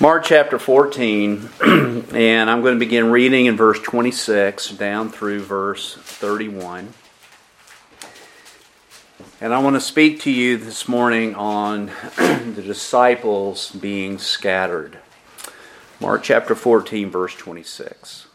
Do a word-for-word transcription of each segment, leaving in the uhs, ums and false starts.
Mark chapter fourteen, and I'm going to begin reading in verse twenty-six down through verse thirty-one. And I want to speak to you this morning on the disciples being scattered. Mark chapter fourteen, verse twenty-six.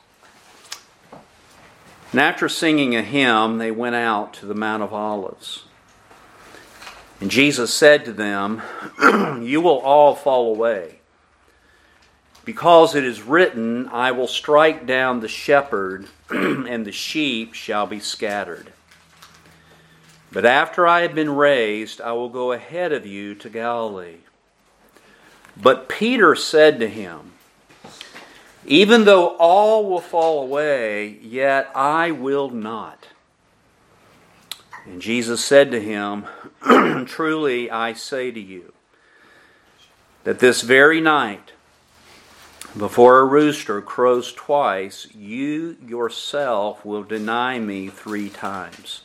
And after singing a hymn, they went out to the Mount of Olives. And Jesus said to them, "You will all fall away, because it is written, I will strike down the shepherd, and the sheep shall be scattered. But after I have been raised, I will go ahead of you to Galilee." But Peter said to him, "Even though all will fall away, yet I will not." And Jesus said to him, "Truly I say to you, that this very night, before a rooster crows twice, you yourself will deny me three times."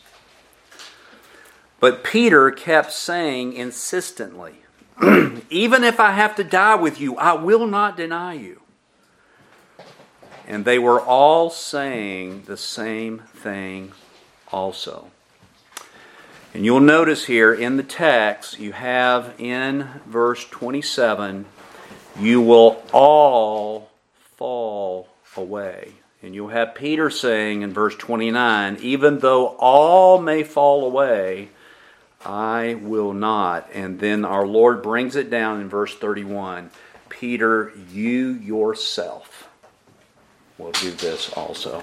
But Peter kept saying insistently, "Even if I have to die with you, I will not deny you." And they were all saying the same thing also. And you'll notice here in the text, you have in verse twenty-seven, "You will all fall away." And you'll have Peter saying in verse twenty-nine, "Even though all may fall away, I will not." And then our Lord brings it down in verse thirty-one, "Peter, you yourself will do this also."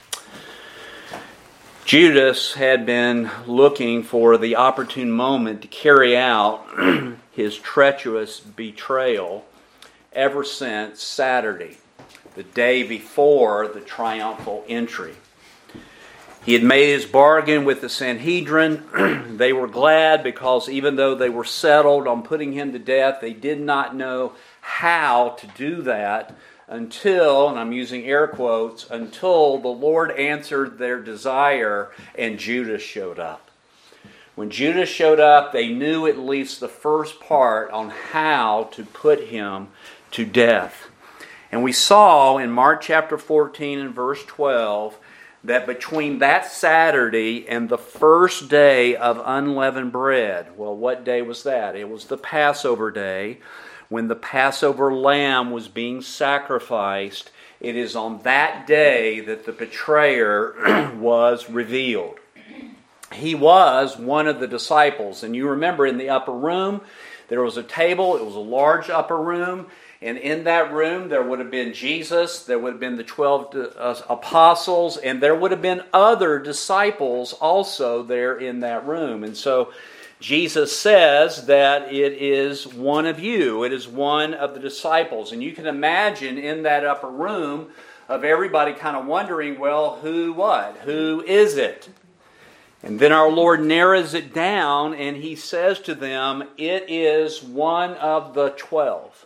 Judas had been looking for the opportune moment to carry out his treacherous betrayal ever since Saturday, the day before the triumphal entry. He had made his bargain with the Sanhedrin. They were glad because even though they were settled on putting him to death, they did not know how to do that until, and I'm using air quotes, until the Lord answered their desire and Judas showed up. When Judas showed up, they knew at least the first part on how to put him to death. And we saw in Mark chapter fourteen and verse twelve that between that Saturday and the first day of unleavened bread, well, what day was that? It was the Passover day, when the Passover lamb was being sacrificed. It is on that day that the betrayer was revealed. He was one of the disciples. And you remember in the upper room, there was a table. It was a large upper room. And in that room, there would have been Jesus, there would have been the twelve apostles, and there would have been other disciples also there in that room. And so Jesus says that it is one of you, it is one of the disciples. And you can imagine in that upper room of everybody kind of wondering, well, who what? Who is it? And then our Lord narrows it down and He says to them, it is one of the twelve.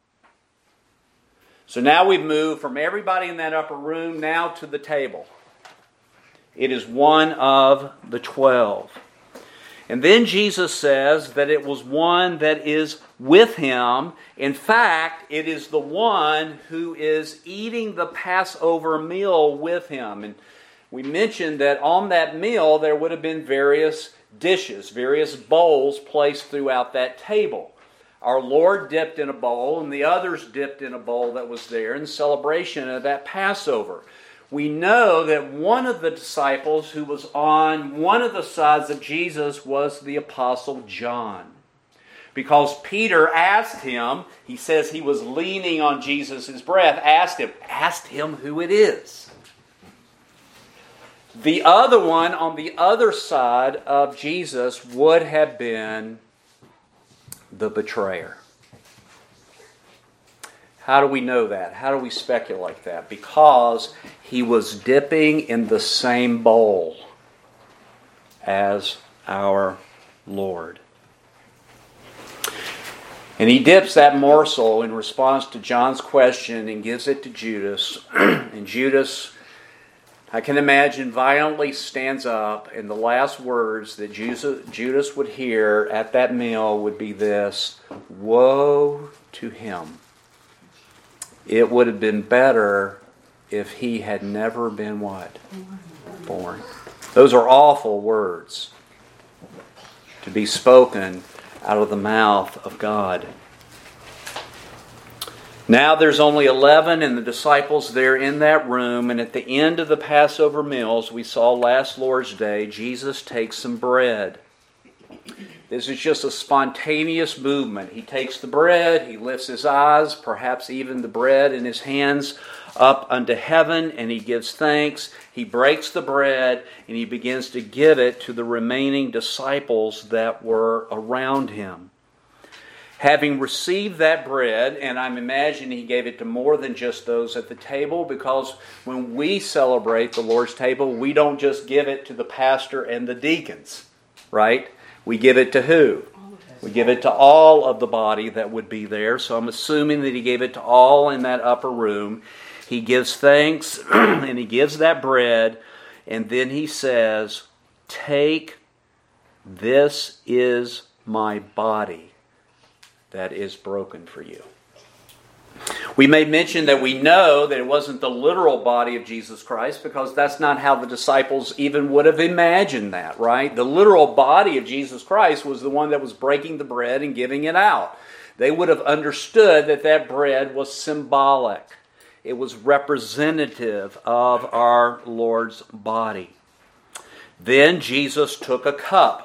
So now we've moved from everybody in that upper room now to the table. It is one of the twelve. And then Jesus says that it was one that is with Him. In fact, it is the one who is eating the Passover meal with Him. And we mentioned that on that meal there would have been various dishes, various bowls placed throughout that table. Our Lord dipped in a bowl, and the others dipped in a bowl that was there in celebration of that Passover. We know that one of the disciples who was on one of the sides of Jesus was the Apostle John. Because Peter asked him, he says he was leaning on Jesus' breath, asked him, asked him who it is. The other one on the other side of Jesus would have been the betrayer. How do we know that? How do we speculate that? Because he was dipping in the same bowl as our Lord. And he dips that morsel in response to John's question and gives it to Judas. And Judas, I can imagine, violently stands up, and the last words that Judas would hear at that meal would be this: "Woe to him it would have been better if he had never been what? Born. Those are awful words to be spoken out of the mouth of God. Now there's only eleven and the disciples there in that room, and at the end of the Passover meals we saw last Lord's Day, Jesus takes some bread. This is just a spontaneous movement. He takes the bread, he lifts his eyes, perhaps even the bread in his hands, up unto heaven, and he gives thanks. He breaks the bread, and he begins to give it to the remaining disciples that were around him. Having received that bread, and I'm imagining he gave it to more than just those at the table, because when we celebrate the Lord's table, we don't just give it to the pastor and the deacons, right? We give it to who? We give it to all of the body that would be there. So I'm assuming that he gave it to all in that upper room. He gives thanks and he gives that bread, and then he says, "Take, this is my body that is broken for you." We may mention that we know that it wasn't the literal body of Jesus Christ, because that's not how the disciples even would have imagined that, right? The literal body of Jesus Christ was the one that was breaking the bread and giving it out. They would have understood that that bread was symbolic. It was representative of our Lord's body. Then Jesus took a cup.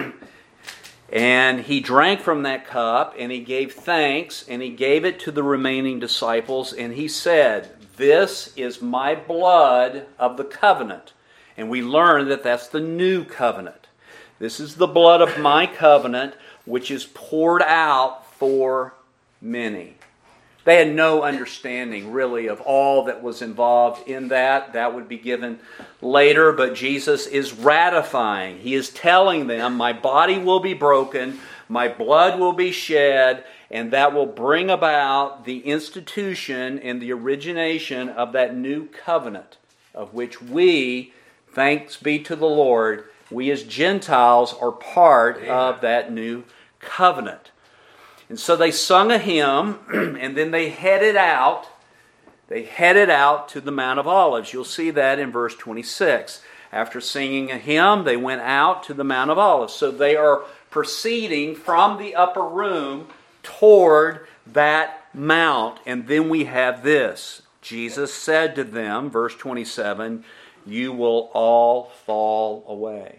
And he drank from that cup, and he gave thanks, and he gave it to the remaining disciples, and he said, "This is my blood of the covenant." And we learn that that's the new covenant. This is the blood of my covenant, which is poured out for many. They had no understanding, really, of all that was involved in that. That would be given later, but Jesus is ratifying. He is telling them, my body will be broken, my blood will be shed, and that will bring about the institution and the origination of that new covenant, of which we, thanks be to the Lord, we as Gentiles are part Amen. Of that new covenant. And so they sung a hymn, and then they headed out. They headed out to the Mount of Olives. You'll see that in verse twenty-six. After singing a hymn, they went out to the Mount of Olives. So they are proceeding from the upper room toward that mount. And then we have this. Jesus said to them, verse twenty-seven, "You will all fall away."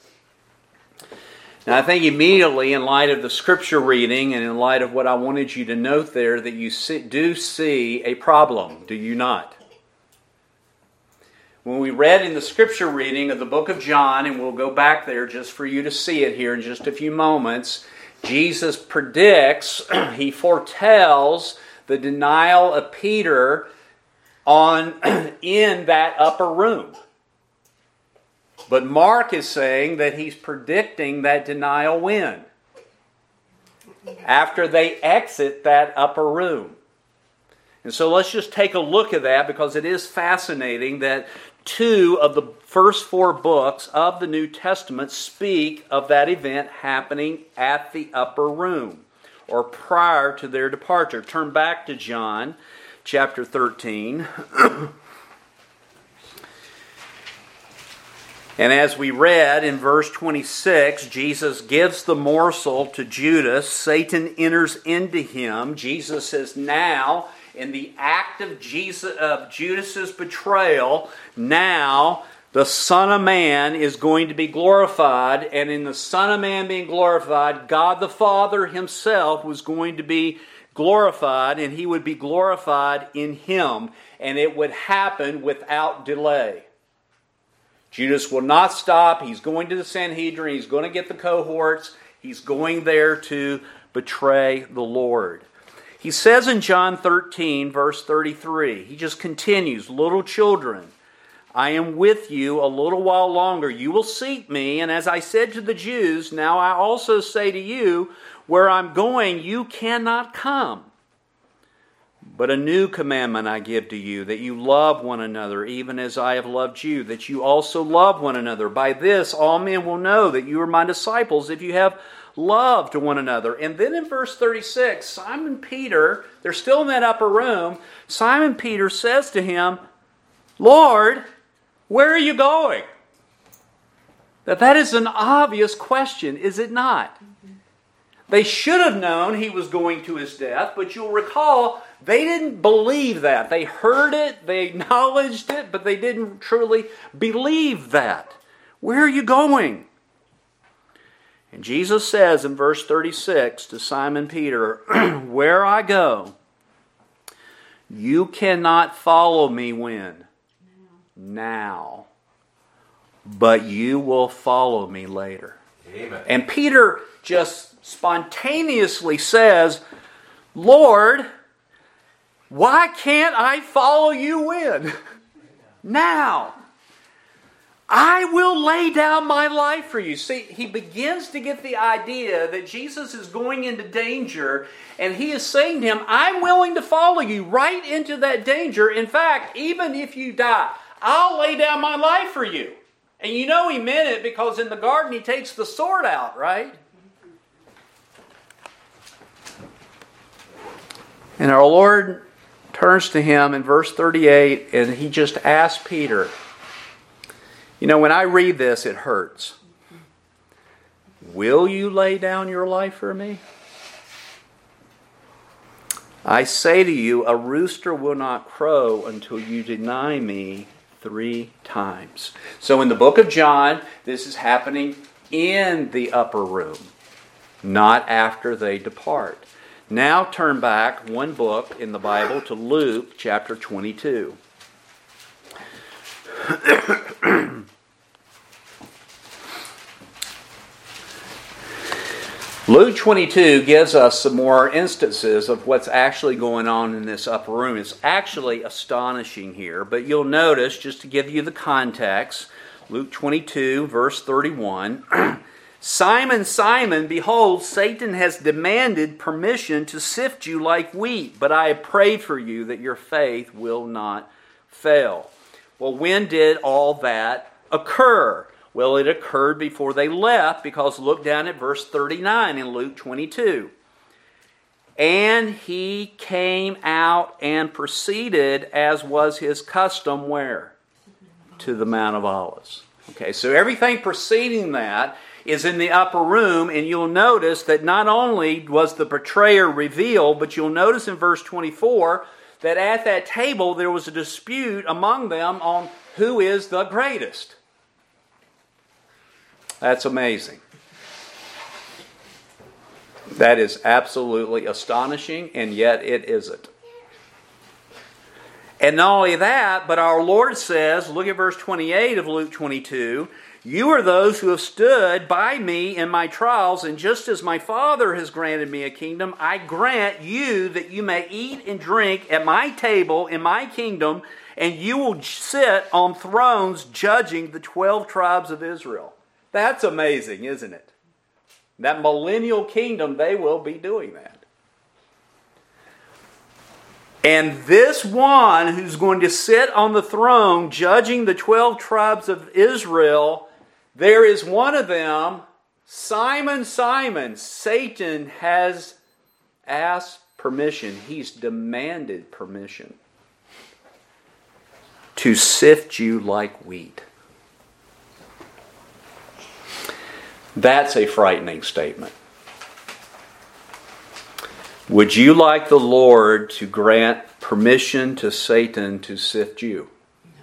Now, I think immediately, in light of the scripture reading and in light of what I wanted you to note there, that you see, do see a problem, do you not? When we read in the scripture reading of the book of John, and we'll go back there just for you to see it here in just a few moments, Jesus predicts, he foretells the denial of Peter on in that upper room. But Mark is saying that he's predicting that denial when? After they exit that upper room. And so let's just take a look at that, because it is fascinating that two of the first four books of the New Testament speak of that event happening at the upper room, or prior to their departure. Turn back to John chapter thirteen. And as we read in verse twenty-six, Jesus gives the morsel to Judas. Satan enters into him. Jesus is now, in the act of, Jesus, of Judas's betrayal, now the Son of Man is going to be glorified. And in the Son of Man being glorified, God the Father himself was going to be glorified, and he would be glorified in him. And it would happen without delay. Judas will not stop. He's going to the Sanhedrin. He's going to get the cohorts. He's going there to betray the Lord. He says in John thirteen, verse thirty-three, he just continues, "Little children, I am with you a little while longer. You will seek me, and as I said to the Jews, now I also say to you, where I'm going, you cannot come. But a new commandment I give to you, that you love one another, even as I have loved you, that you also love one another. By this all men will know that you are my disciples, if you have love to one another. And then in verse thirty-six, Simon Peter, they're still in that upper room, Simon Peter says to him, Lord, where are you going? Now that is an obvious question, is it not? They should have known he was going to his death, but you'll recall they didn't believe that. They heard it, they acknowledged it, but they didn't truly believe that. Where are you going? And Jesus says in verse thirty-six to Simon Peter, where I go, you cannot follow me when? Now. But you will follow me later. Amen. And Peter just spontaneously says, Lord, why can't I follow you when? Now. I will lay down my life for you. See, he begins to get the idea that Jesus is going into danger, and he is saying to him, I'm willing to follow you right into that danger. In fact, even if you die, I'll lay down my life for you. And you know he meant it because in the garden he takes the sword out, right? And our Lord turns to him in verse thirty-eight and he just asks Peter, you know, when I read this, it hurts. Will you lay down your life for me? I say to you, a rooster will not crow until you deny me three times. So in the book of John, this is happening in the upper room, not after they depart. Now turn back one book in the Bible to Luke chapter twenty-two. Luke twenty-two gives us some more instances of what's actually going on in this upper room. It's actually astonishing here, but you'll notice, just to give you the context, Luke twenty-two, verse thirty-one, Simon, Simon, behold, Satan has demanded permission to sift you like wheat, but I have prayed for you that your faith will not fail. Well, when did all that occur? Well, it occurred before they left, because look down at verse thirty-nine in Luke twenty-two. And he came out and proceeded, as was his custom, where? To the Mount of Olives. Okay, so everything preceding that is in the upper room, and you'll notice that not only was the betrayer revealed, but you'll notice in verse twenty-four that at that table there was a dispute among them on who is the greatest. That's amazing. That is absolutely astonishing, and yet it isn't. And not only that, but our Lord says, look at verse twenty-eight of Luke twenty-two, you are those who have stood by me in my trials, and just as my Father has granted me a kingdom, I grant you that you may eat and drink at my table in my kingdom, and you will sit on thrones judging the twelve tribes of Israel. That's amazing, isn't it? That millennial kingdom, they will be doing that. And this one who's going to sit on the throne judging the twelve tribes of Israel, there is one of them, Simon, Simon. Satan has asked permission. He's demanded permission to sift you like wheat. That's a frightening statement. Would you like the Lord to grant permission to Satan to sift you? No.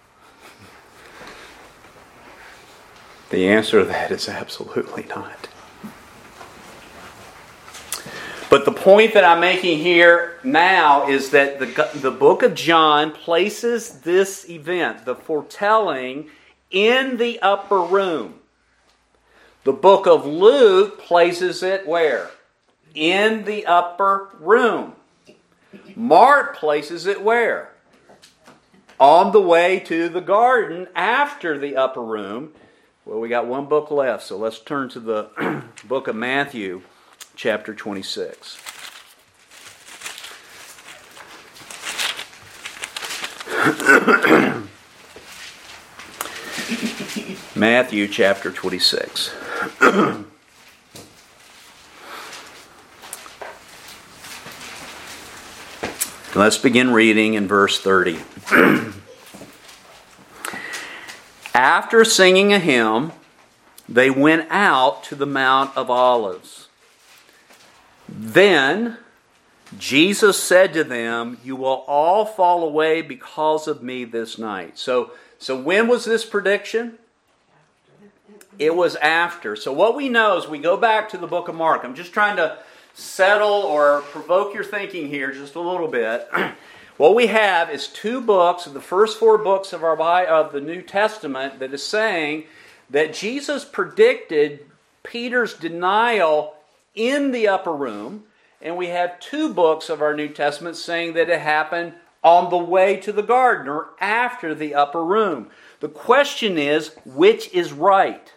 The answer to that is absolutely not. But the point that I'm making here now is that the, the book of John places this event, the foretelling, in the upper room. The book of Luke places it where? In the upper room. Mark places it where? On the way to the garden after the upper room. Well, we got one book left, so let's turn to the book of Matthew, chapter twenty-six. Matthew chapter twenty-six. Let's begin reading in verse thirty. After singing a hymn, they went out to the Mount of Olives. Then Jesus said to them, "You will all fall away because of me this night." So, so when was this prediction? It was after. So what we know is we go back to the book of Mark. I'm just trying to settle or provoke your thinking here just a little bit. What we have is two books of the first four books of our of the New Testament that is saying that Jesus predicted Peter's denial in the upper room, and we have two books of our New Testament saying that it happened on the way to the garden or after the upper room. The question is, which is right?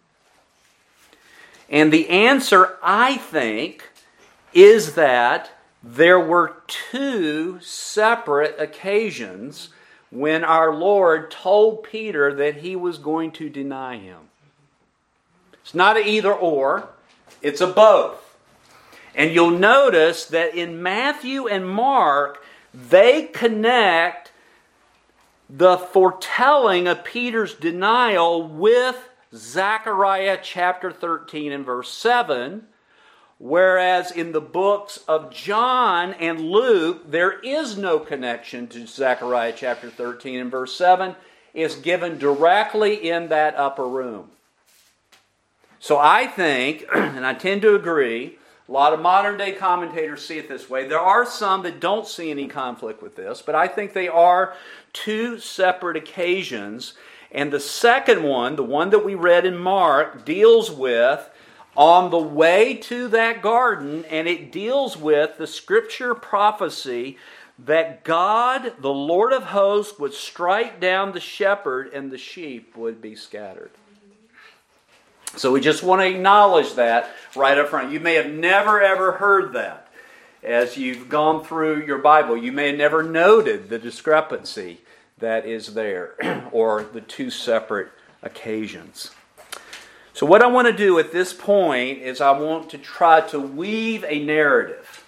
And the answer, I think, is that there were two separate occasions when our Lord told Peter that he was going to deny him. It's not an either or, it's a both. And you'll notice that in Matthew and Mark, they connect the foretelling of Peter's denial with Zechariah chapter thirteen and verse seven, whereas in the books of John and Luke, there is no connection to Zechariah chapter thirteen and verse seven. It's given directly in that upper room. So I think, and I tend to agree, a lot of modern day commentators see it this way. There are some that don't see any conflict with this, but I think they are two separate occasions. And the second one, the one that we read in Mark, deals with on the way to that garden, and it deals with the scripture prophecy that God, the Lord of hosts, would strike down the shepherd and the sheep would be scattered. So we just want to acknowledge that right up front. You may have never ever heard that as you've gone through your Bible. You may have never noted the discrepancy that is there, or the two separate occasions. So what I want to do at this point is I want to try to weave a narrative.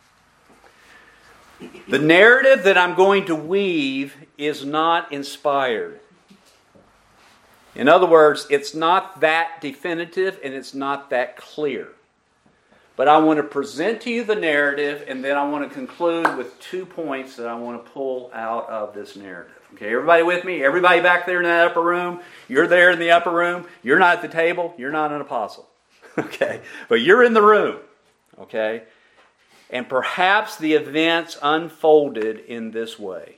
The narrative that I'm going to weave is not inspired. In other words, it's not that definitive and it's not that clear. But I want to present to you the narrative, and then I want to conclude with two points that I want to pull out of this narrative. Okay, everybody with me? Everybody back there in that upper room? You're there in the upper room. You're not at the table. You're not an apostle. Okay, but you're in the room. Okay, and perhaps the events unfolded in this way.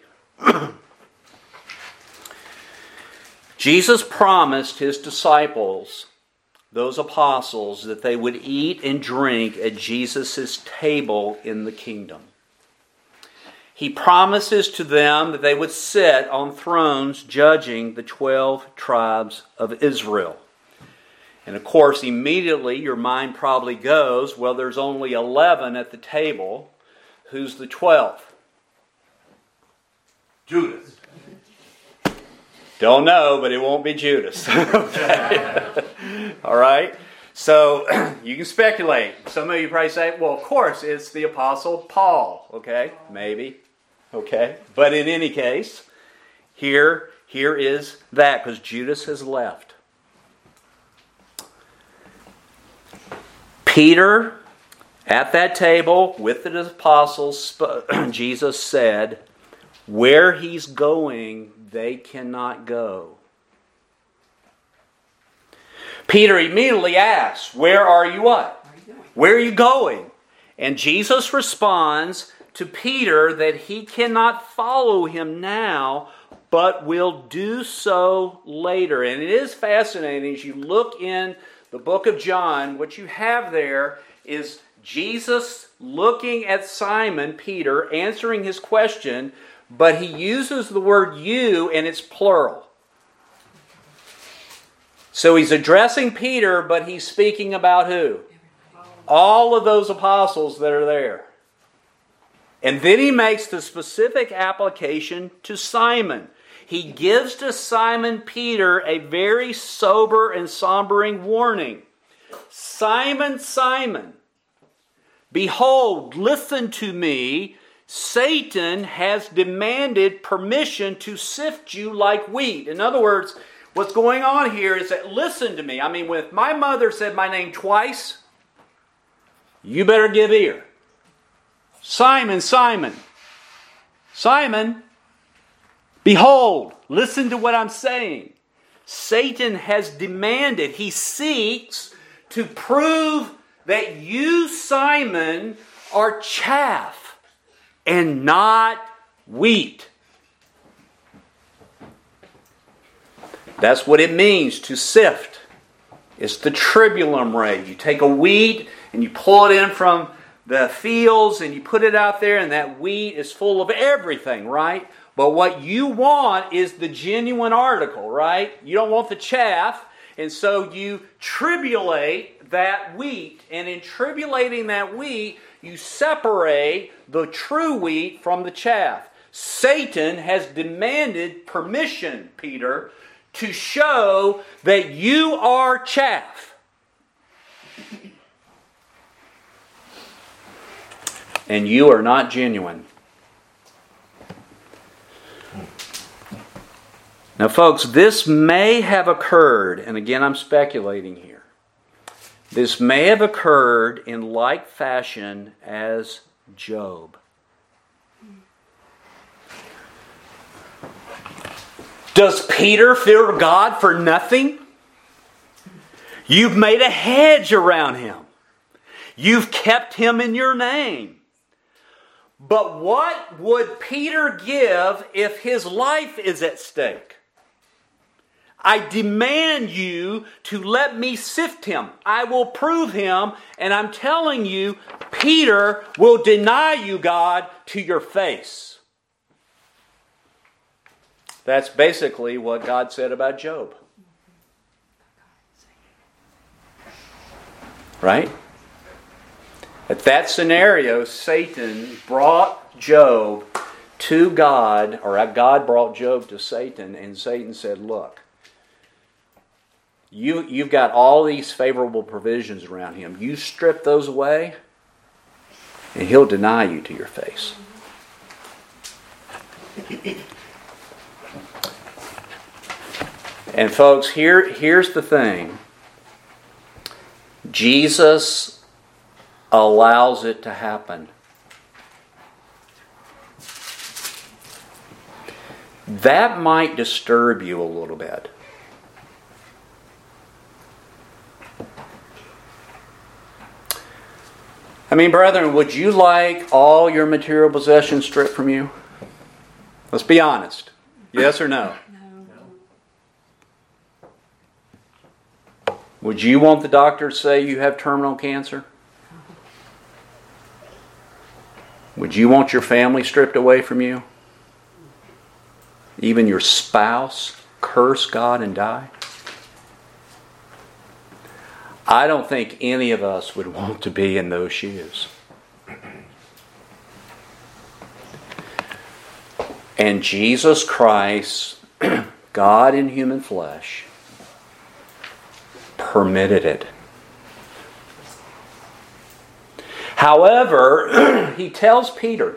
Jesus promised his disciples, those apostles, that they would eat and drink at Jesus' table in the kingdom. He promises to them that they would sit on thrones judging the twelve tribes of Israel. And of course, immediately your mind probably goes, well, there's only eleven at the table. Who's the twelfth? Judas. Don't know, but it won't be Judas. Okay. All right? So, you can speculate. Some of you probably say, well, of course, it's the Apostle Paul. Okay? Maybe. Okay? But in any case, here, here is that, because Judas has left. Peter, at that table with the apostles, Jesus said, where he's going, they cannot go. Peter immediately asks, where are you what? Where are you going? And Jesus responds to Peter that he cannot follow him now, but will do so later. And it is fascinating as you look in the book of John, what you have there is Jesus looking at Simon Peter, answering his question, but he uses the word you and it's plural. So he's addressing Peter, but he's speaking about who? All of those apostles that are there. And then he makes the specific application to Simon. He gives to Simon Peter a very sober and sombering warning. Simon, Simon, behold, listen to me. Satan has demanded permission to sift you like wheat. In other words, what's going on here is that, listen to me. I mean, if my mother said my name twice, you better give ear. Simon, Simon, Simon, behold, listen to what I'm saying. Satan has demanded, he seeks to prove that you, Simon, are chaff and not wheat. That's what it means to sift. It's the tribulum ray. You take a wheat and you pull it in from the fields and you put it out there, and that wheat is full of everything, right? But what you want is the genuine article, right? You don't want the chaff, and so you tribulate that wheat. And in tribulating that wheat, you separate the true wheat from the chaff. Satan has demanded permission, Peter, to show that you are chaff. And you are not genuine. Now, folks, this may have occurred, and again I'm speculating here. This may have occurred in like fashion as Job. Does Peter fear God for nothing? You've made a hedge around him. You've kept him in your name. But what would Peter give if his life is at stake? I demand you to let me sift him. I will prove him, and I'm telling you, Peter will deny you, God, to your face. That's basically what God said about Job. Right? At that scenario, Satan brought Job to God, or God brought Job to Satan, and Satan said, look, you, you've got all these favorable provisions around him. You strip those away, and he'll deny you to your face. And folks, here, here's the thing. Jesus allows it to happen. That might disturb you a little bit. I mean, brethren, would you like all your material possessions stripped from you? Let's be honest. Yes or no? Would you want the doctor to say you have terminal cancer? Would you want your family stripped away from you? Even your spouse curse God and die? I don't think any of us would want to be in those shoes. And Jesus Christ, God in human flesh, permitted it. However, he tells Peter,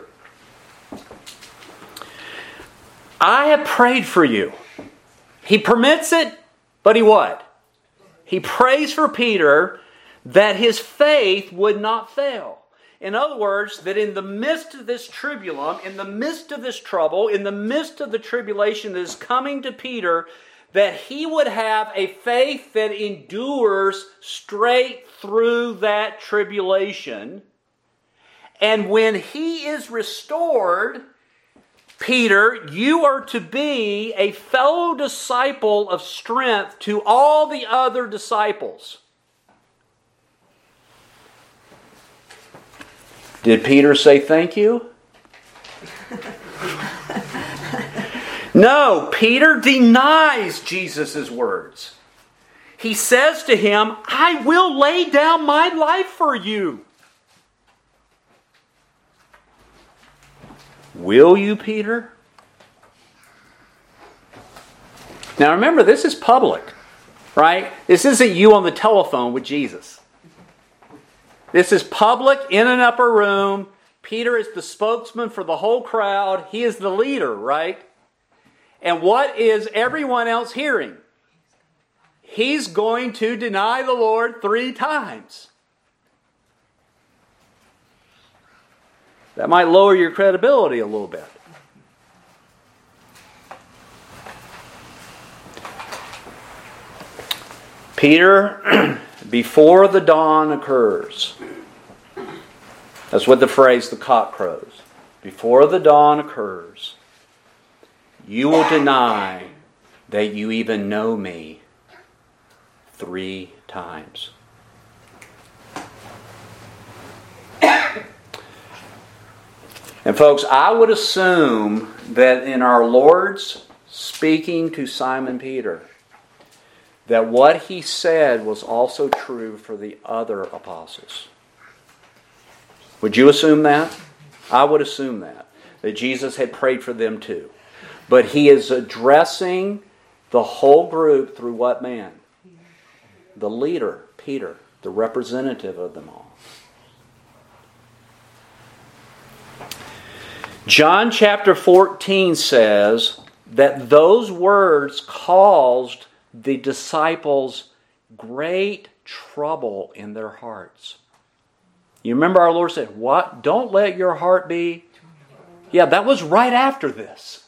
I have prayed for you. He permits it, but he what? He prays for Peter that his faith would not fail. In other words, that in the midst of this tribulum, in the midst of this trouble, in the midst of the tribulation that is coming to Peter, that he would have a faith that endures straight through that tribulation. And when he is restored, Peter, you are to be a fellow disciple of strength to all the other disciples. Did Peter say thank you? No, Peter denies Jesus' words. He says to him, I will lay down my life for you. Will you, Peter? Now remember, this is public, right? This isn't you on the telephone with Jesus. This is public in an upper room. Peter is the spokesman for the whole crowd. He is the leader, right? And what is everyone else hearing? He's going to deny the Lord three times. That might lower your credibility a little bit. Peter, before the dawn occurs. That's what the phrase, the cock crows. Before the dawn occurs, you will deny that you even know me three times. And folks, I would assume that in our Lord's speaking to Simon Peter, that what he said was also true for the other apostles. Would you assume that? I would assume that. That Jesus had prayed for them too. But he is addressing the whole group through what man? The leader, Peter, the representative of them all. John chapter fourteen says that those words caused the disciples great trouble in their hearts. You remember our Lord said, what? Don't let your heart be... Yeah, that was right after this.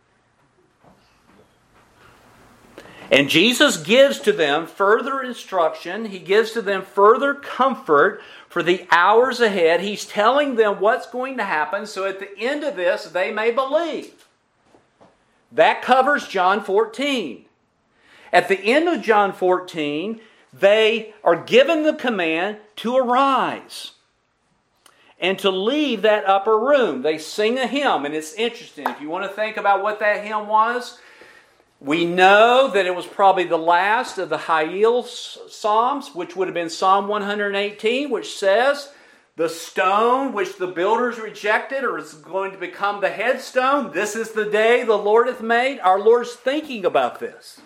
And Jesus gives to them further instruction. He gives to them further comfort for the hours ahead. He's telling them what's going to happen so at the end of this they may believe. That covers John fourteen. At the end of John fourteen, they are given the command to arise and to leave that upper room. They sing a hymn, and it's interesting. If you want to think about what that hymn was, we know that it was probably the last of the Hallel Psalms, which would have been Psalm one eighteen, which says, the stone which the builders rejected or is going to become the headstone, this is the day the Lord hath made. Our Lord's thinking about this.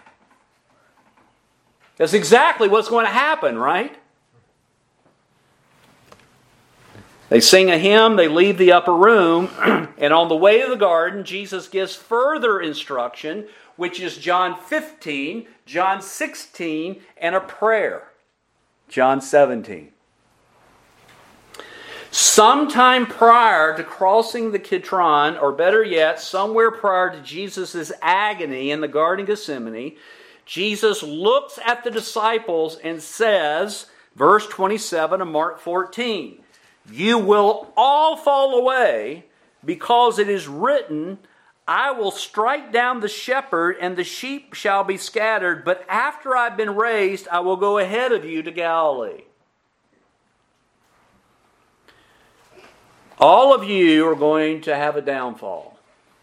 That's exactly what's going to happen, right? They sing a hymn, they leave the upper room, and on the way to the garden, Jesus gives further instruction, which is John fifteen, John sixteen, and a prayer. John seventeen. Sometime prior to crossing the Kidron, or better yet, somewhere prior to Jesus' agony in the Garden of Gethsemane, Jesus looks at the disciples and says, verse twenty-seven of Mark fourteen, you will all fall away because it is written, I will strike down the shepherd and the sheep shall be scattered, but after I've been raised, I will go ahead of you to Galilee. All of you are going to have a downfall.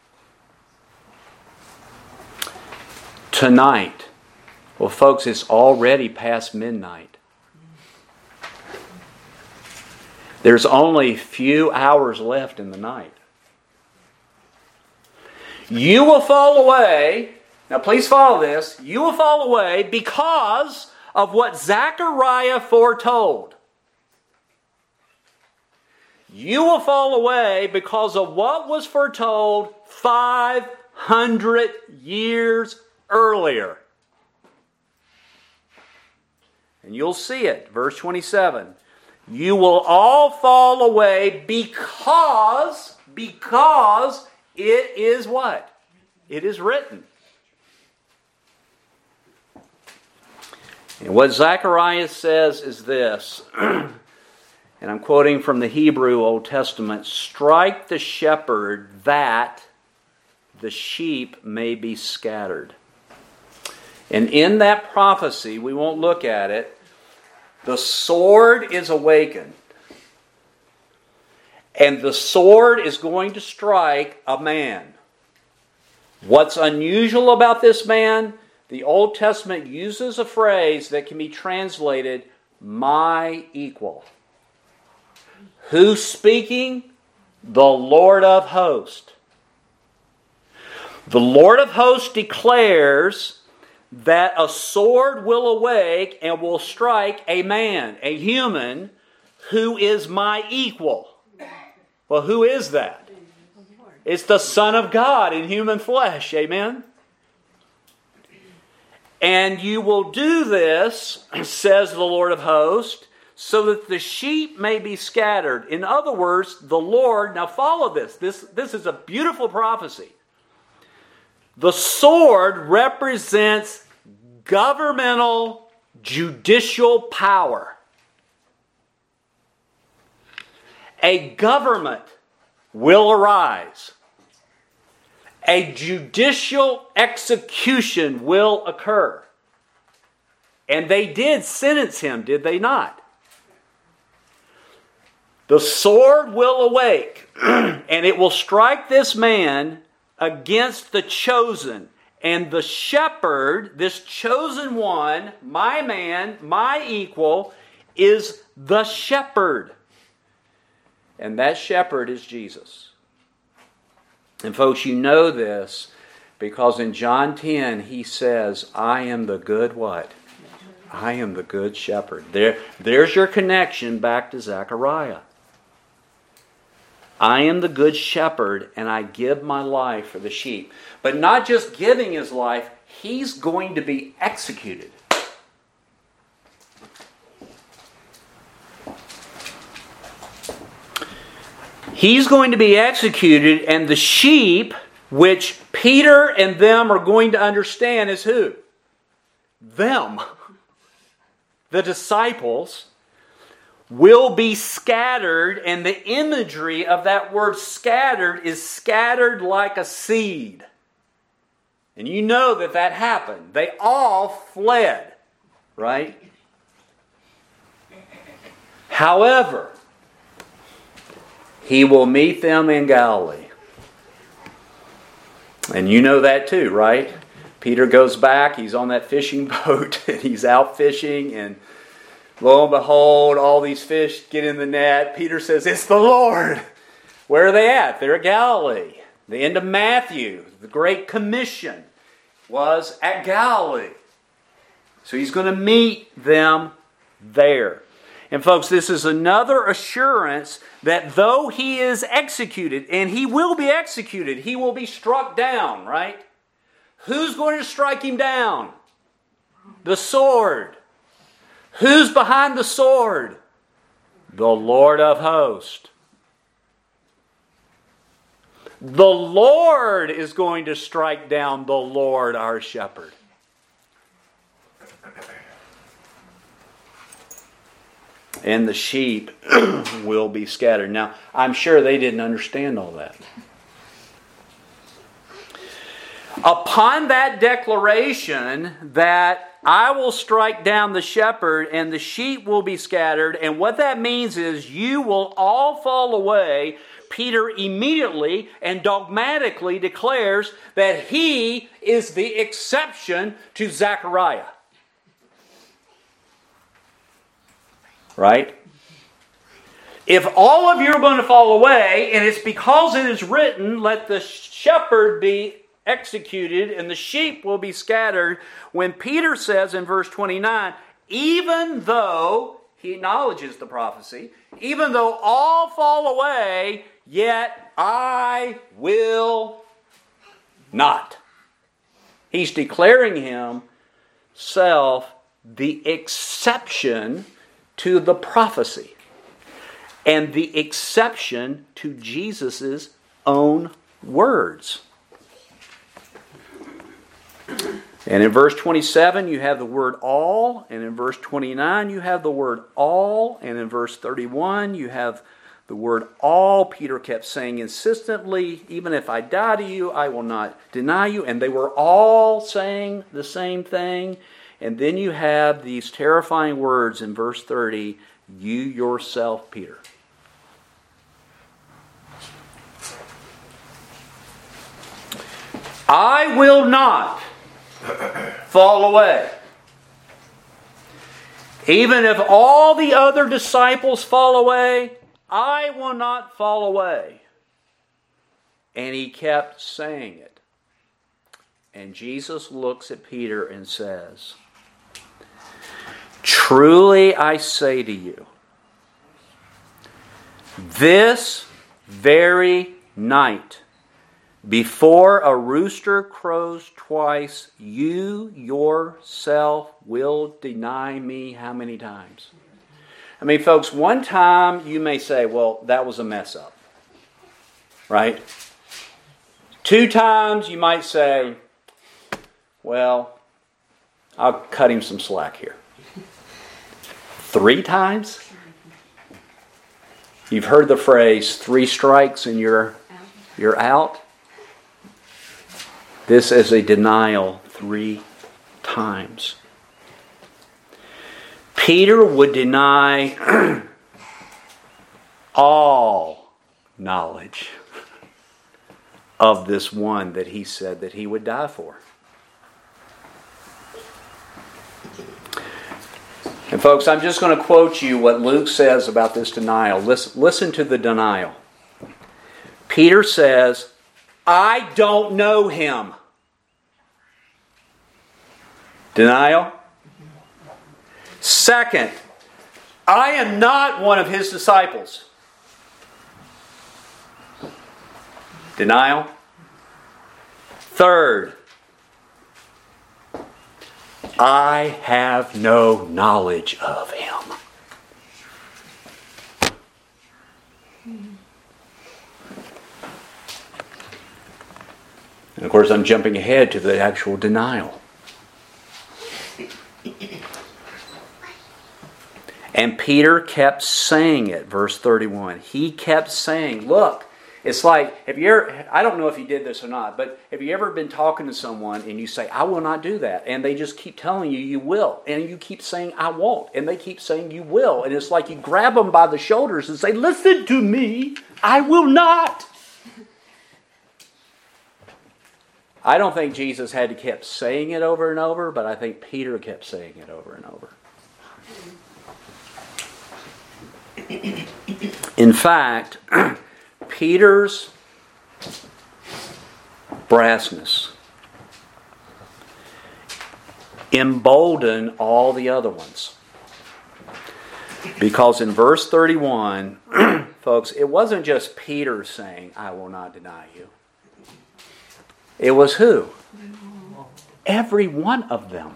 Tonight. Well, folks, it's already past midnight. There's only a few hours left in the night. You will fall away. Now, please follow this. You will fall away because of what Zechariah foretold. You will fall away because of what was foretold five hundred years earlier. And you'll see it. Verse twenty-seven. You will all fall away because, because it is what? It is written. And what Zechariah says is this, and I'm quoting from the Hebrew Old Testament, strike the shepherd that the sheep may be scattered. And in that prophecy, we won't look at it, the sword is awakened. And the sword is going to strike a man. What's unusual about this man? The Old Testament uses a phrase that can be translated, my equal. Who's speaking? The Lord of hosts. The Lord of hosts declares that a sword will awake and will strike a man, a human, who is my equal. Well, who is that? It's the Son of God in human flesh. Amen? And you will do this, says the Lord of hosts, so that the sheep may be scattered. In other words, the Lord, now follow this. This, this is a beautiful prophecy. The sword represents governmental, judicial power. A government will arise. A judicial execution will occur. And they did sentence him, did they not? The sword will awake, and it will strike this man against the chosen. And the shepherd, this chosen one, my man, my equal, is the shepherd. And that shepherd is Jesus. And folks, you know this because in John ten he says, I am the good what? I am the good shepherd. There, there's your connection back to Zechariah. I am the good shepherd and I give my life for the sheep. But not just giving his life, he's going to be executed. He's going to be executed, and the sheep, which Peter and them are going to understand, is who? Them. The disciples will be scattered, and the imagery of that word scattered is scattered like a seed. And you know that that happened. They all fled, right? However, he will meet them in Galilee. And you know that too, right? Peter goes back, he's on that fishing boat, and he's out fishing, and lo and behold, all these fish get in the net. Peter says, it's the Lord. Where are they at? They're at Galilee. The end of Matthew, the Great Commission, was at Galilee. So he's going to meet them there. And folks, this is another assurance that though he is executed, and he will be executed, he will be struck down, right? Who's going to strike him down? The sword. Who's behind the sword? The Lord of hosts. The Lord is going to strike down the Lord our shepherd. And the sheep will be scattered. Now, I'm sure they didn't understand all that. Upon that declaration that I will strike down the shepherd and the sheep will be scattered, and what that means is you will all fall away, Peter immediately and dogmatically declares that he is the exception to Zechariah. Right? If all of you are going to fall away, and it's because it is written, let the shepherd be executed and the sheep will be scattered, when Peter says in verse twenty-nine, even though he acknowledges the prophecy, even though all fall away, yet I will not. He's declaring himself the exception to the prophecy and the exception to Jesus' own words. And in verse twenty-seven you have the word all, and in verse twenty-nine you have the word all, and in verse thirty-one you have the word all. Peter kept saying insistently, even if I die to you, I will not deny you. And they were all saying the same thing. And then you have these terrifying words in verse thirty, you yourself, Peter. I will not fall away. Even if all the other disciples fall away, I will not fall away. And he kept saying it. And Jesus looks at Peter and says, truly I say to you, this very night, before a rooster crows twice, you yourself will deny me how many times? I mean, folks, one time you may say, well, that was a mess up. Right? Two times you might say, well, I'll cut him some slack here. Three times? You've heard the phrase, three strikes and you're, you're out. This is a denial three times. Peter would deny all knowledge of this one that he said that he would die for. And folks, I'm just going to quote you what Luke says about this denial. Listen, listen to the denial. Peter says, I don't know him. Denial. Second, I am not one of his disciples. Denial. Third, I have no knowledge of him. And of course, I'm jumping ahead to the actual denial. And Peter kept saying it, verse thirty-one. He kept saying, look, it's like, have you ever, I don't know if you did this or not, but have you ever been talking to someone and you say, I will not do that, and they just keep telling you you will, and you keep saying I won't, and they keep saying you will, and it's like you grab them by the shoulders and say, listen to me, I will not. I don't think Jesus had to keep saying it over and over, but I think Peter kept saying it over and over. In fact, Peter's brassness emboldened all the other ones. Because in verse thirty-one, folks, it wasn't just Peter saying, I will not deny you. It was who? Every one of them.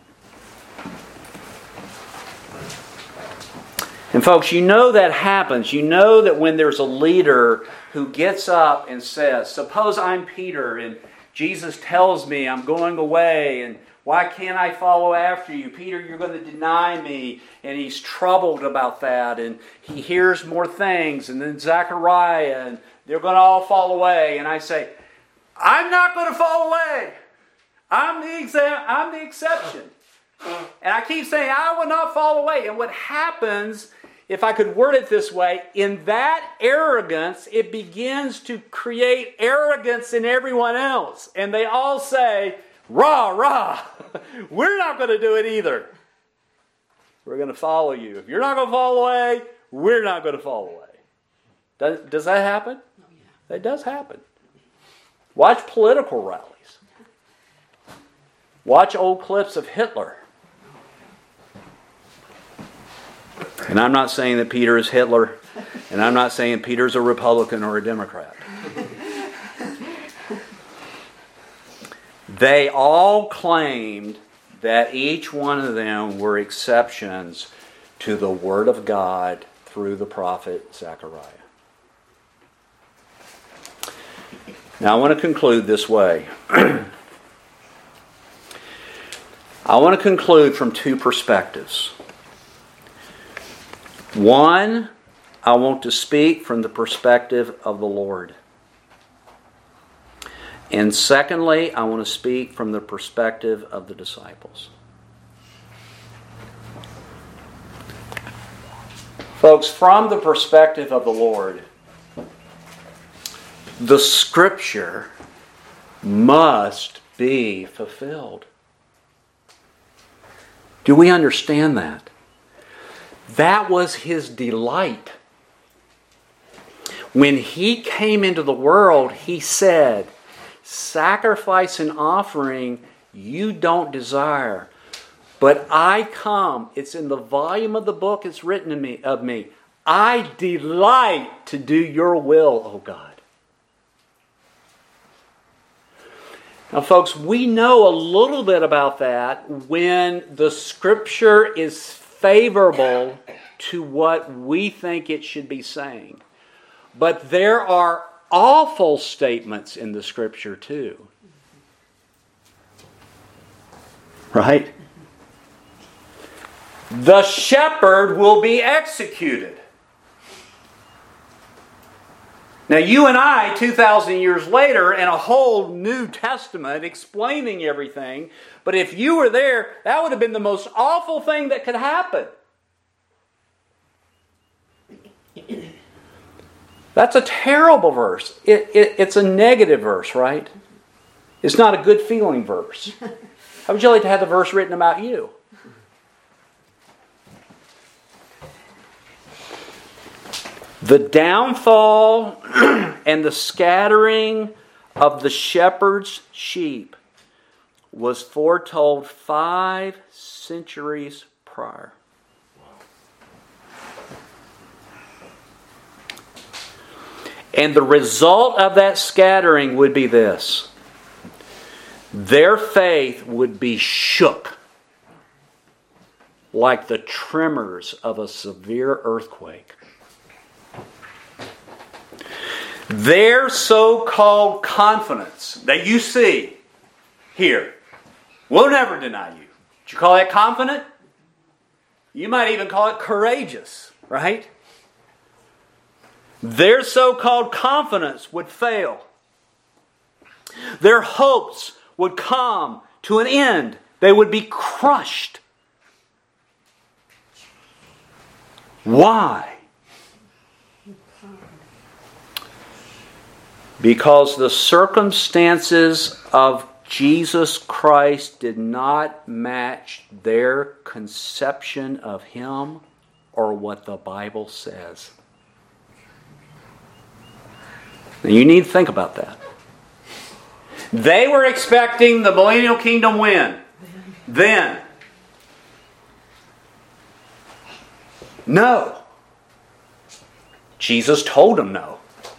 And folks, you know that happens. You know that when there's a leader who gets up and says, suppose I'm Peter and Jesus tells me I'm going away and why can't I follow after you? Peter, you're going to deny me. And he's troubled about that. And he hears more things. And then Zechariah, and they're going to all fall away. And I say, I'm not going to fall away. I'm the, exa- I'm the exception. And I keep saying, I will not fall away. And what happens, if I could word it this way, in that arrogance, it begins to create arrogance in everyone else. And they all say, rah, rah, we're not going to do it either. We're going to follow you. If you're not going to fall away, we're not going to fall away. Does, does that happen? Oh, yeah. That does happen. Watch political rallies. Watch old clips of Hitler. And I'm not saying that Peter is Hitler, and I'm not saying Peter's a Republican or a Democrat. They all claimed that each one of them were exceptions to the Word of God through the prophet Zechariah. Now I want to conclude this way. I want to conclude from two perspectives. One, I want to speak from the perspective of the Lord. And secondly, I want to speak from the perspective of the disciples. Folks, from the perspective of the Lord, the Scripture must be fulfilled. Do we understand that? That was His delight. When He came into the world, He said, sacrifice and offering you don't desire, but I come. It's in the volume of the book it's written to me, of me. I delight to do your will, O God. Now, folks, we know a little bit about that when the Scripture is favorable to what we think it should be saying. But there are awful statements in the Scripture too. Right? The shepherd will be executed. Now, you and I, two thousand years later, in a whole New Testament explaining everything, but if you were there, that would have been the most awful thing that could happen. That's a terrible verse. It, it, it's a negative verse, right? It's not a good feeling verse. How would you like to have the verse written about you? The downfall and the scattering of the shepherd's sheep was foretold five centuries prior. And the result of that scattering would be this. Their faith would be shook like the tremors of a severe earthquake. Their so-called confidence that you see here will never deny you. Did you call that confident? You might even call it courageous, right? Their so-called confidence would fail. Their hopes would come to an end. They would be crushed. Why? Because the circumstances of Jesus Christ did not match their conception of Him or what the Bible says. Now you need to think about that. They were expecting the millennial kingdom when? Then. No. Jesus told them no.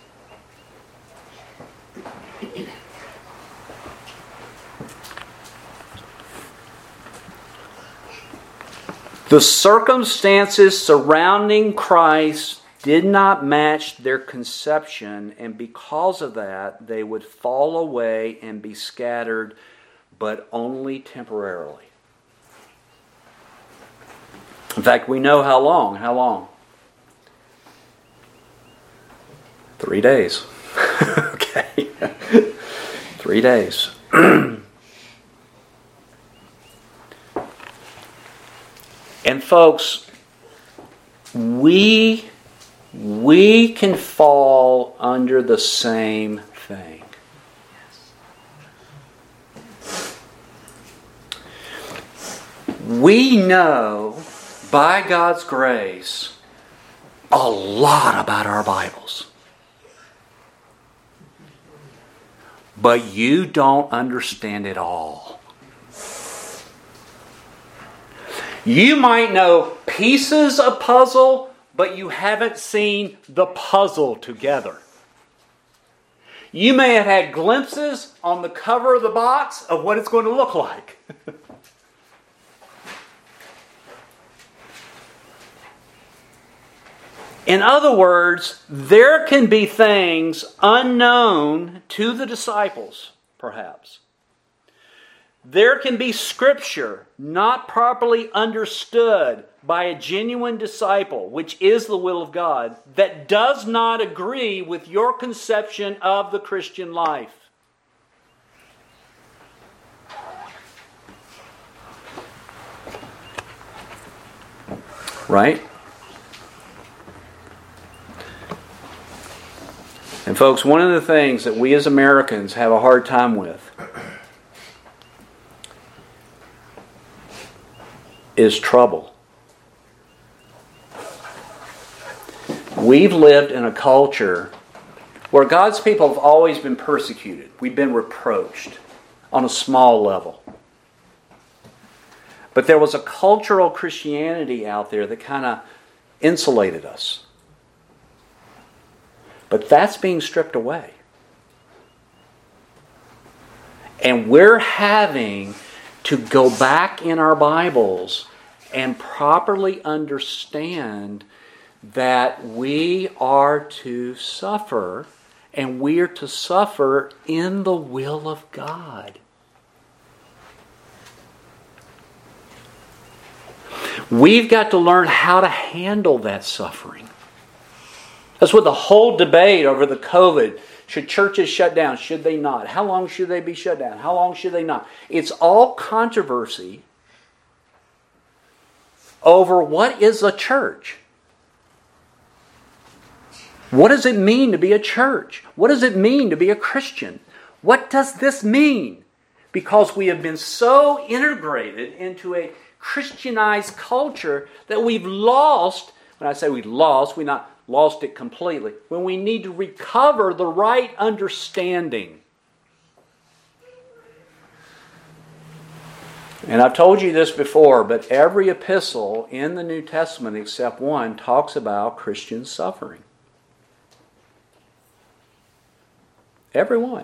The circumstances surrounding Christ did not match their conception, and because of that, they would fall away and be scattered, but only temporarily. In fact, we know how long. How long? Three days. Okay. Three days. And folks, we, we can fall under the same thing. We know, by God's grace, a lot about our Bibles. But you don't understand it all. You might know pieces of puzzle, but you haven't seen the puzzle together. You may have had glimpses on the cover of the box of what it's going to look like. In other words, there can be things unknown to the disciples, perhaps. There can be Scripture not properly understood by a genuine disciple, which is the will of God, that does not agree with your conception of the Christian life. Right? And folks, one of the things that we as Americans have a hard time with is trouble. We've lived in a culture where God's people have always been persecuted. We've been reproached on a small level. But there was a cultural Christianity out there that kind of insulated us. But that's being stripped away. And we're having to go back in our Bibles and properly understand that we are to suffer, and we are to suffer in the will of God. We've got to learn how to handle that suffering. That's what the whole debate over the COVID. Should churches shut down? Should they not? How long should they be shut down? How long should they not? It's all controversy over what is a church. What does it mean to be a church? What does it mean to be a Christian? What does this mean? Because we have been so integrated into a Christianized culture that we've lost, when I say we've lost, we've not lost it completely, when we need to recover the right understanding. And I've told you this before, but every epistle in the New Testament except one talks about Christian suffering. Every one.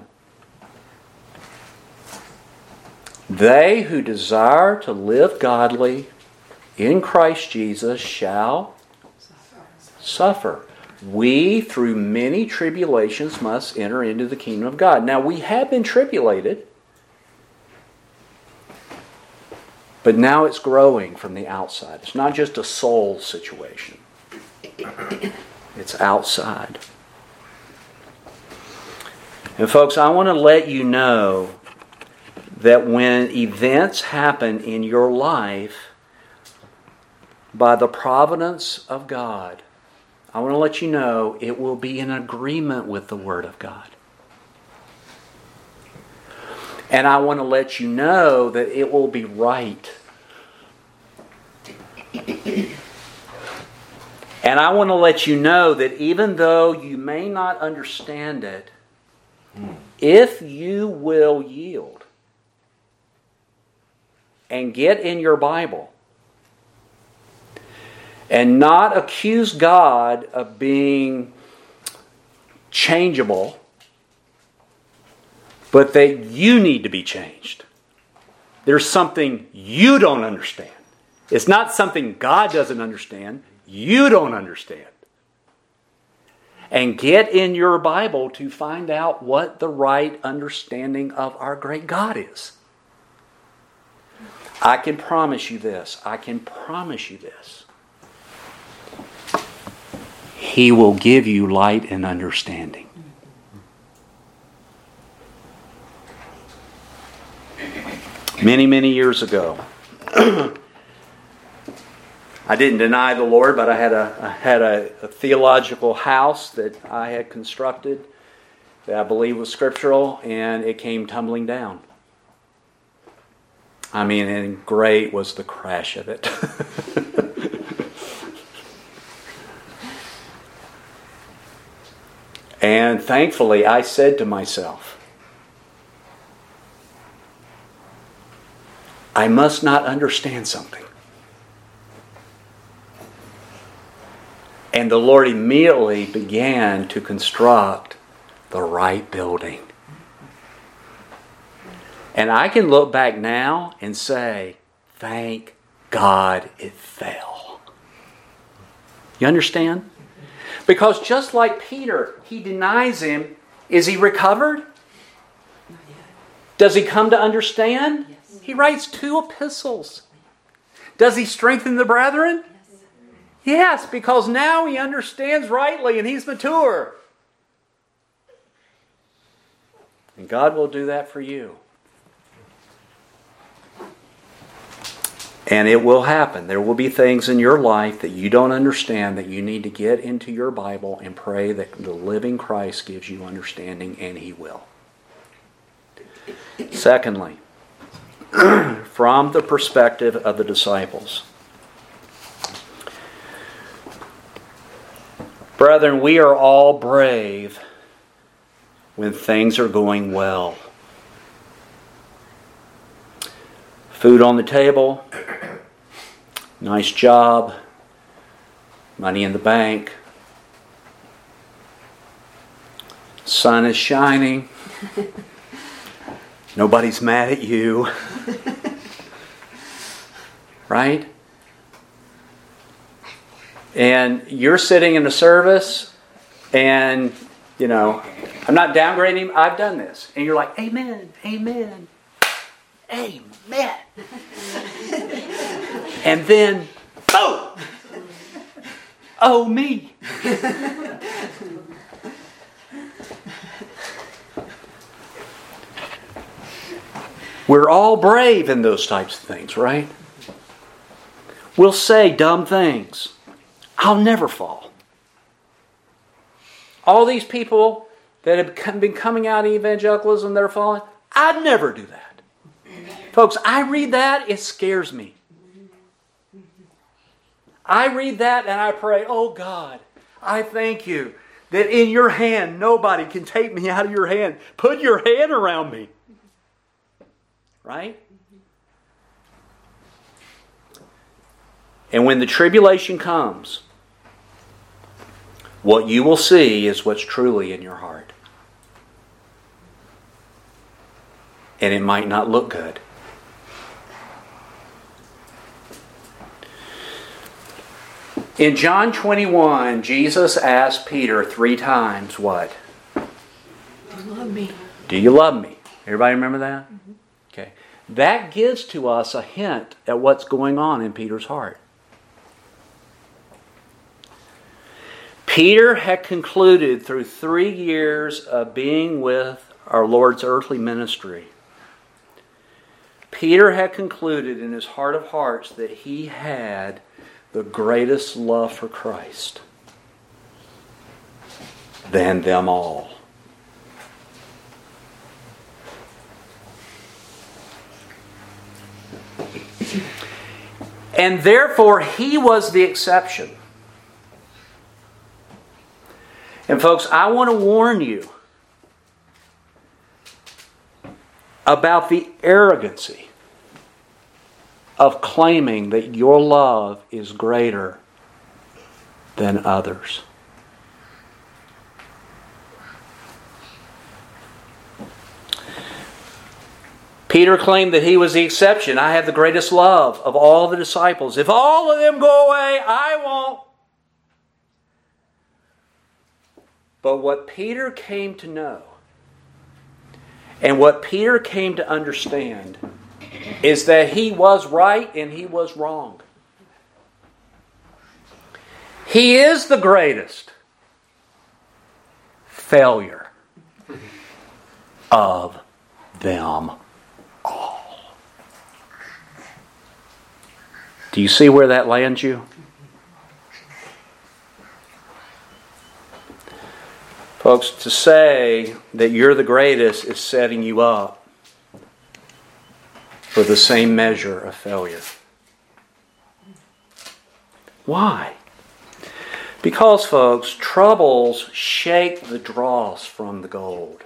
They who desire to live godly in Christ Jesus shall suffer. We, through many tribulations, must enter into the kingdom of God. Now, we have been tribulated, but now it's growing from the outside. It's not just a soul situation. It's outside. And folks, I want to let you know that when events happen in your life by the providence of God, I want to let you know it will be in agreement with the Word of God. And I want to let you know that it will be right. And I want to let you know that even though you may not understand it, if you will yield and get in your Bible and not accuse God of being changeable, but that you need to be changed. There's something you don't understand. It's not something God doesn't understand. You don't understand. And get in your Bible to find out what the right understanding of our great God is. I can promise you this. I can promise you this. He will give you light and understanding. Many, many years ago, I didn't deny the Lord, but I had a I had a, a theological house that I had constructed that I believe was scriptural, and it came tumbling down. I mean, and great was the crash of it. And thankfully, I said to myself, I must not understand something. And the Lord immediately began to construct the right building. And I can look back now and say, thank God it fell. You understand? Because just like Peter, he denies him. Is he recovered? Does he come to understand? Yes. He writes two epistles. Does he strengthen the brethren? Yes, because now he understands rightly and he's mature. And God will do that for you. And it will happen. There will be things in your life that you don't understand that you need to get into your Bible and pray that the living Christ gives you understanding, and He will. Secondly, from the perspective of the disciples. Brethren, we are all brave when things are going well. Food on the table, nice job, money in the bank. sun is shining. Nobody's mad at you. Right? And you're sitting in a service and, you know, I'm not downgrading him. I've done this. And you're like, amen, amen, amen. And then, boom! Oh, me. We're all brave in those types of things, right? We'll say dumb things. I'll never fall. All these people that have been coming out of evangelicalism that are falling, I'd never do that. Folks, I read that, it scares me. I read that and I pray, oh God, I thank you that in your hand nobody can take me out of your hand. Put your hand around me. Right? And when the tribulation comes, what you will see is what's truly in your heart. And it might not look good. In John twenty-one, Jesus asked Peter three times what? Do you love me? Do you love me? Everybody remember that? Mm-hmm. Okay. That gives to us a hint at what's going on in Peter's heart. Peter had concluded through three years of being with our Lord's earthly ministry, Peter had concluded in his heart of hearts that he had the greatest love for Christ than them all. And therefore, he was the exception. And folks, I want to warn you about the arrogancy of claiming that your love is greater than others. Peter claimed that he was the exception. I have the greatest love of all the disciples. If all of them go away, I won't. But what Peter came to know, and what Peter came to understand, is that he was right and he was wrong. He is the greatest failure of them all. Do you see where that lands you? Folks, to say that you're the greatest is setting you up for the same measure of failure. Why? Because, folks, troubles shake the dross from the gold.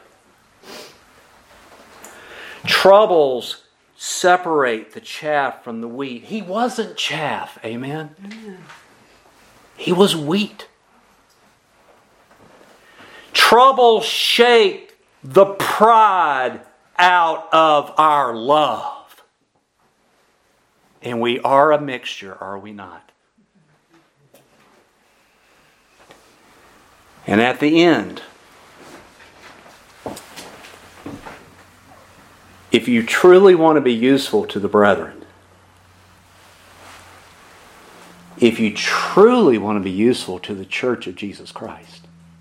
Troubles separate the chaff from the wheat. He wasn't chaff, amen? Amen. He was wheat. Trouble shake the pride out of our love. And we are a mixture, are we not? And at the end, if you truly want to be useful to the brethren, if you truly want to be useful to the church of Jesus Christ,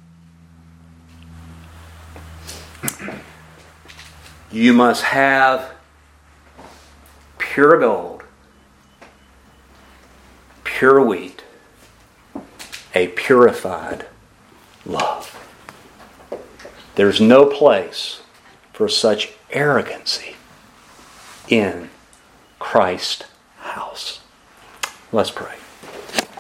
you must have pure gold, pure wheat, a purified love. There's no place for such arrogancy in Christ's house. Let's pray.